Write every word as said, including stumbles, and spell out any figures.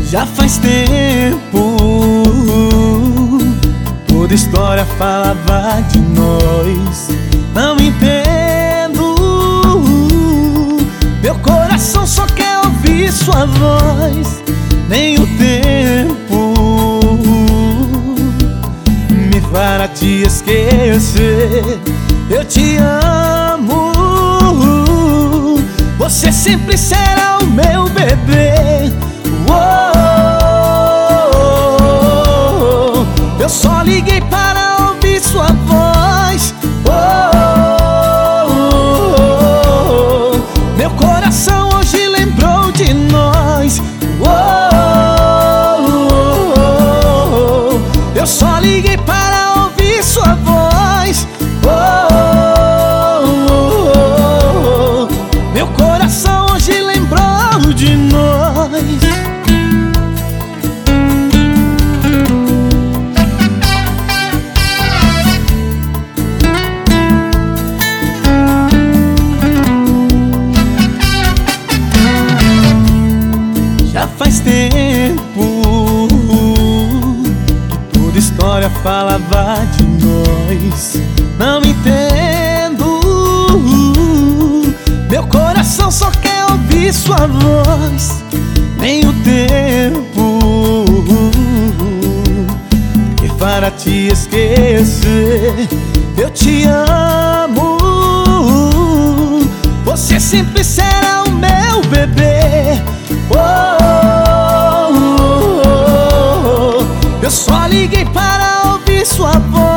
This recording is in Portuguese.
Já faz tempo, toda história falava de nós. Não entendo, meu coração só quer ouvir sua voz. Nem o tempo me fará te esquecer. Eu te amo, você sempre será o meu bebê. Oh, eu só liguei para ouvir sua voz. Oh, meu coração hoje lembrou de nós. Oh, eu só liguei para ouvir sua voz. Oh, meu coração hoje lembrou de nós. Já faz tempo que toda história falava de nós. Não entendo, meu coração só quer ouvir sua voz. Nem o tempo que fará te esquecer. Eu te amo, você sempre será o meu bebê. Oh, eu só liguei para ouvir sua voz.